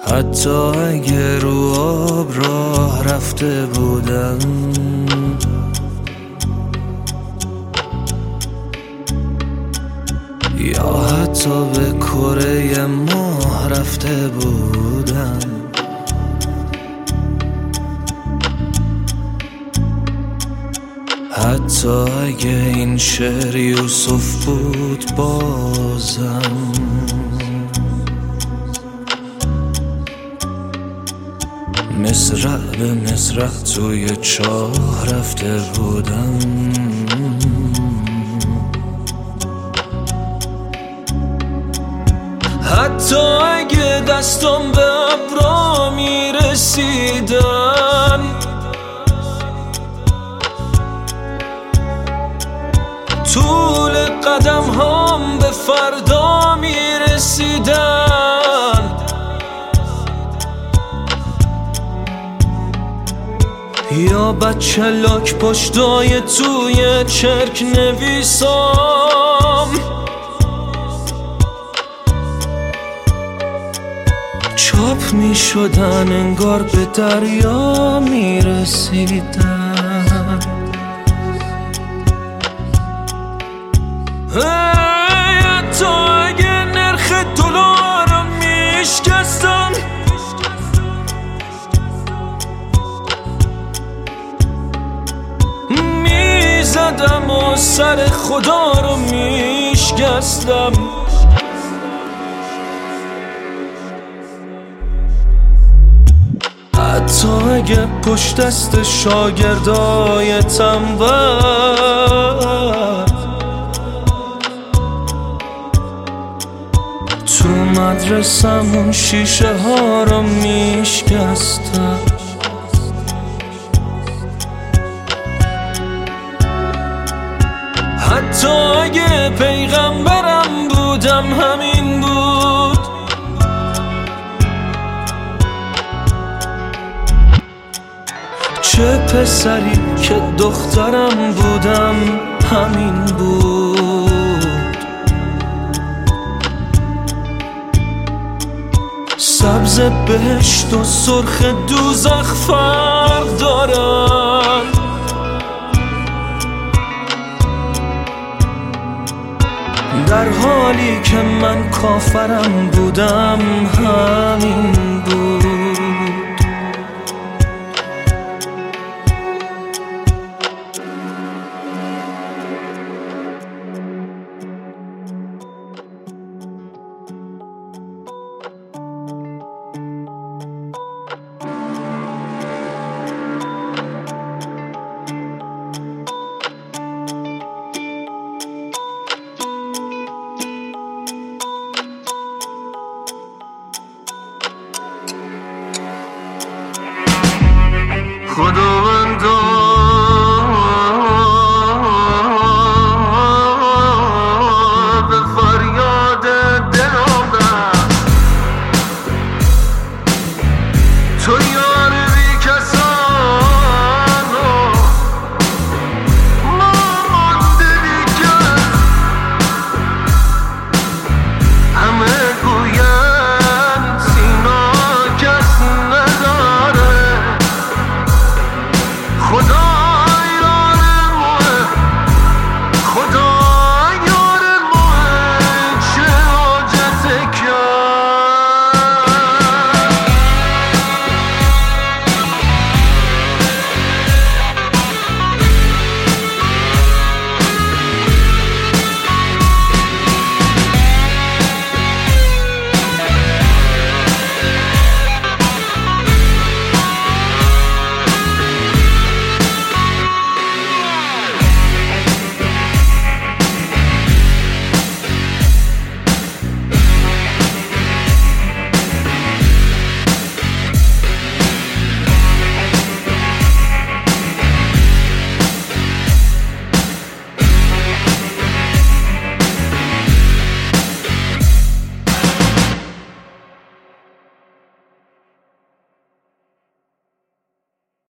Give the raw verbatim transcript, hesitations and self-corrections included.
حتی اگه رو آب راه رفته بودم، یا حتی به کره ماه رفته بودم، حتی اگه این شعر یوسف بود بازم. مصرع به مصرع توی چاه رفته بودم، حتی اگه دستم به ابرا میرسیدن، طول قدم هم به فردا میرسیدن، یا بچه لاک پشتای توی چرک نویسام، چاپ می شدن انگار به دریا می رسیدن. حتی اگه نرخ دلار رو می شکستم، می زدم و سر خدا رو می شکستم. حتی اگه پشت دست شاگردای تنبل تو مدرسمون شیشه ها رو میشکستم، حتی اگه پیغمبرم بودم همین بود، چه پسری که دخترم بودم همین بود. سبز بهشت و سرخ دوزخ فرق دارن، در حالی که من کافرم بودم همین بود.